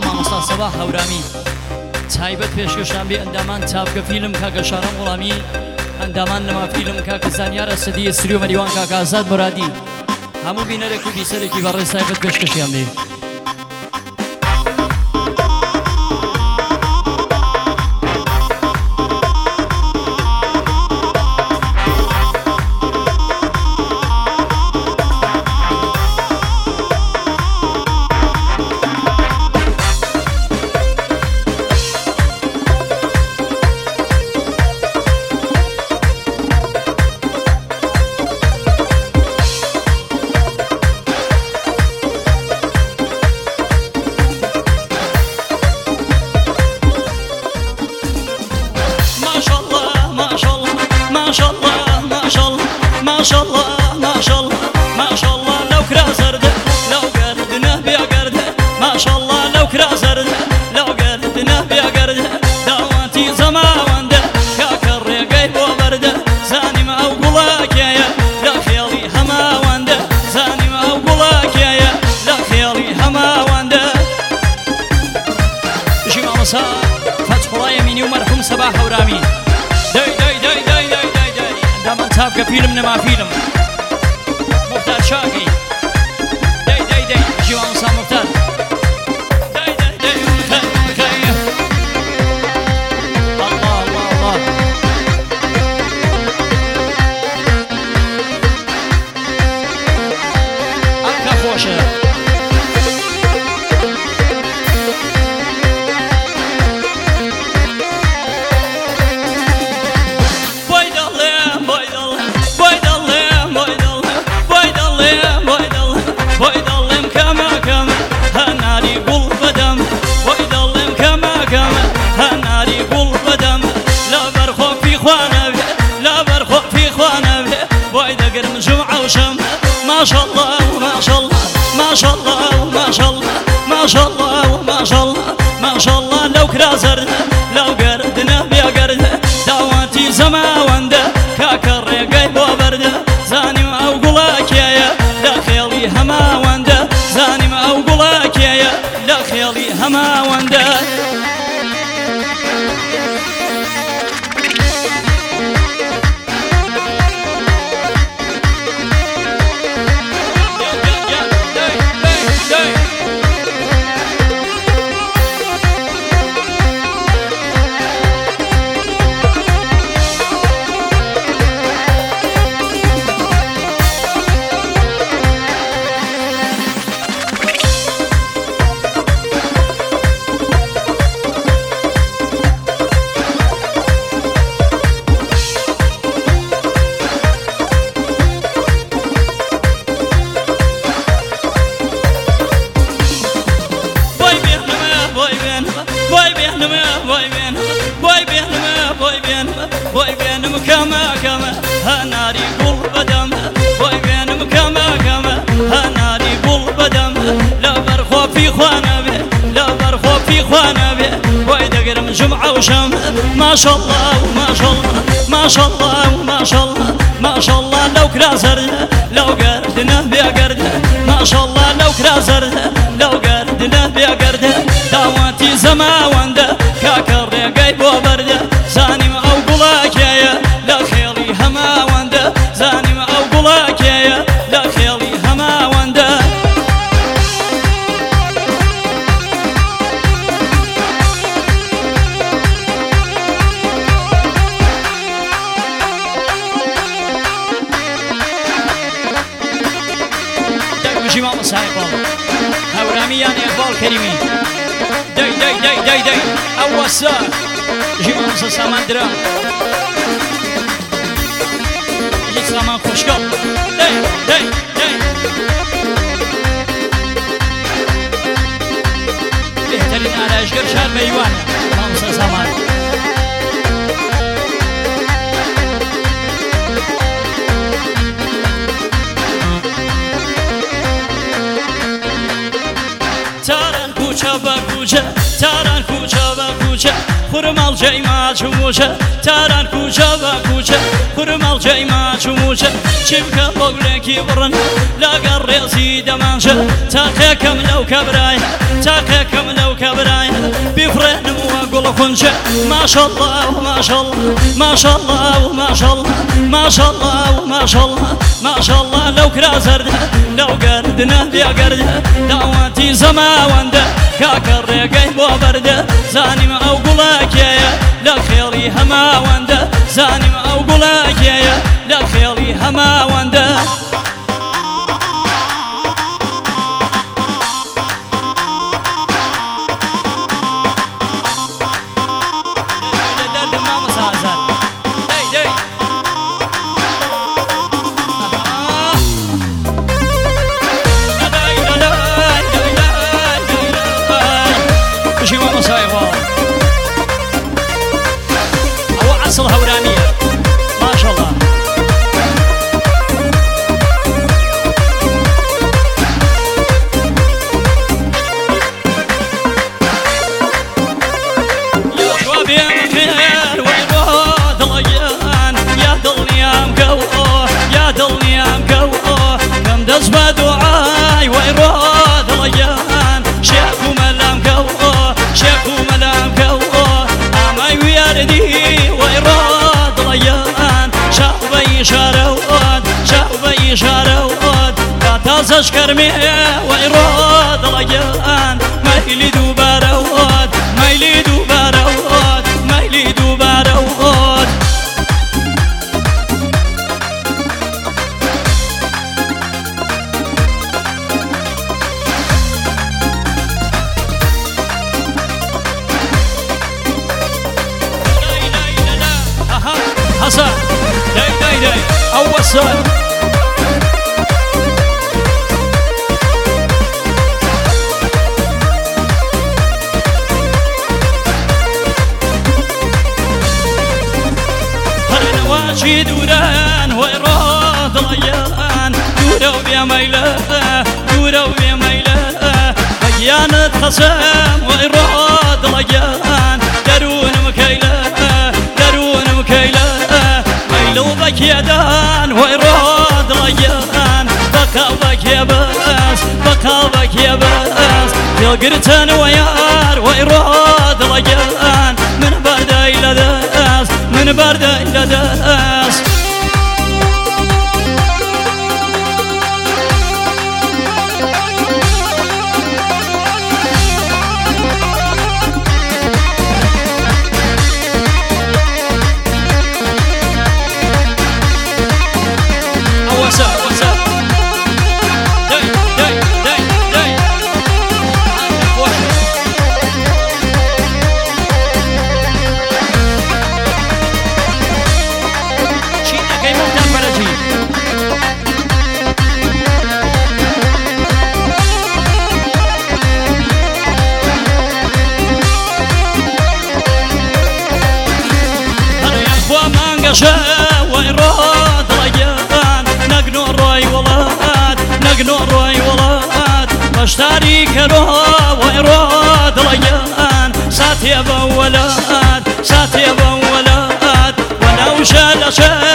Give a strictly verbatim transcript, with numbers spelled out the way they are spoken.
مامۆستا سەباح هەورامی تایبەت پێشکەشان بێ ئەندامان چاپکە فیلم کاکە شارەم وەڵامی ئەندامان نەما فیلم کاکە زانیارە سەدی سری و مەریوان کاکە ئازاد مورادی هەموو بینەرێک و بیسەرێکی بەڕێز تایبەت پێشکەشیان بێ سەباح هەورامی دەی دەی دەی دەی دەی دەی دەی ئەندامان چاپکە فیلم نەما فیلم مختار شاکی دەی دەی دەی ژیوا موسا مختار دەی دەی دەی خەی الله الله الله ئەکە خۆشە ما شاء الله ما شاء الله ما شاء الله ما شاء الله ما شاء الله ما شاء الله ما شاء الله لو كرازر لو قردنا بيا قرده دعواتي زماونده كاكر قيب وبرده زاني ما أقولك يا لا خيالي هماونده زاني ما أقولك يا لا خيالي هماونده بوي بينم كما كما هناري قول بدم بوي بينم كما كما هناري قول بدم لا برخو في خوانا به لا برخو في خوانا به بوي دقرم جمعة وشم ما شاء الله ما شاء الله ما شاء الله ما شاء الله ما شاء الله لو كرازر لو قردنا بيا قرده ما شاء الله لو كرازر لو قردنا بيا قرده دعواتي زماونده كاكر قيب وبرده زاني ما أقولك يا لا خيالي هماونده زاني ما أقولك يا لا خيالي هماونده دايما جماعة سايقال هورامي يعني إقبال كريمي داي داي داي داي داي أول ساعة جيبون سامان درام هیچ سامان خوشگل دی دی دی بهترین آرایشگر شهر میوان خمسة سامان تاران کوچه با کوچه تاران کوچه با کوچه خورماڵ جەیما چموشە تاران کوچە بە کوچە خورماڵ جەیما چموشە چی بکە بۆگلێکی بڕن لاگەڕ ڕێزی دەمانشە تاقێکەم لەو کەبرایە تاقێکەم لەو کەبرایە بیفڕێنم وە گوڵ خونچە ماشەڵڵا و ماشەڵڵا ماشەڵڵا و ماشەڵڵا ماشەڵڵا و ماشەڵڵا ماشەڵڵا لەو کرا زەردە لەو گەردنە بێگەردە داواتی زەماوەندە کاکە ڕێگەی بۆ بەردە زانیم ئەو گوڵاکێیە لە خێڵی هەماوەندە زانیم ئەو گوڵاکێیە لە خێڵی هەماوەندە أصل هورانية ما شاء الله يا شباب يا خير ويرود ضيان يا ضلني يا مكوه يا ضلني يا مكوه كم دز بدعاي ويرود ضيان شيخ وملا مكوه شيخ وملا مكوه أماي ويردي شارود شعبي شارود كاتازش كرمي ويرود لجان ميلي دوبارود ميلي دوبارود ميلي دوبارود لا لا لا لا اها حسن داي داي داي أول سؤال هرنا واجي دوران ويراد ضيان دورة وبيا ميلة دورة وبيا ميلة بيانة خصام ويراد ضيان درون مكيلة درون مكيلة ميلوبك يدان ويراد ريان بقاوك يا باس بقاوك يا باس يقرتن ويار ويراد ريان من برد إلى داس من برد إلى داس ويراد ريان نقنو الروي ولاد نقنو الروي ولاد مشتاري كرو ويراد ريان ساتي ابو ولاد ساتي ابو ولاد ولو شال شال